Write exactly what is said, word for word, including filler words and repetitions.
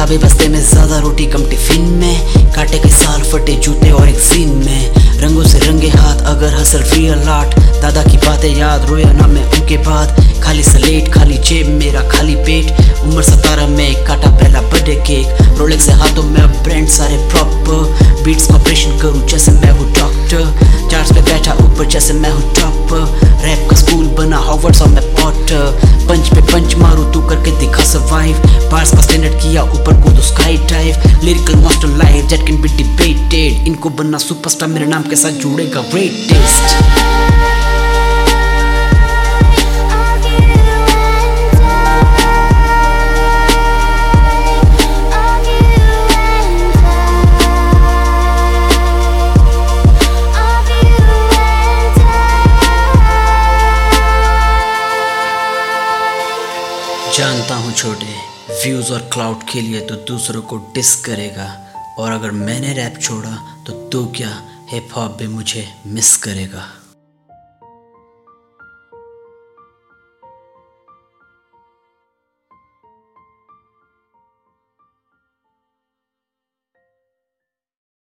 किताबी बस्ते में ज्यादा रोटी कम टिफिन में, काटे के साल फटे जूते और एक सीन में, रंगों से रंगे हाथ अगर हसल रियल आर्ट, दादा की बातें याद रोया ना मैं उनके बाद, खाली स्लेट खाली जेब मेरा खाली पेट, उम्र सतारह में काटा पहला बर्थडे केक, रोलेक्स से हाथों में अब ब्रांड सारे प्रॉपर, बीट्स का ऑपरेशन करूं जैसे मैं हूँ डॉक्टर, चार्ट्स पे बैठा ऊपर जैसे मैं हूँ टॉपर, रैप का स्कूल बना हॉवर्ड्स और मैं पॉटर, पंच पे पंच मारू तू करके दिखा सर्वाइव, बार्स का स्टैंडर्ड किया ऊपर को तो sky drive, lyrical master live that can be debated, इनको बनना सुपरस्टार मेरे नाम के साथ जुड़ेगा ग्रेटेस्ट। जानता हूँ छोटे व्यूज़ और क्लाउड के लिए तो दूसरों को डिस करेगा, और अगर मैंने रैप छोड़ा तो तू क्या हिप हॉप भी मुझे मिस करेगा।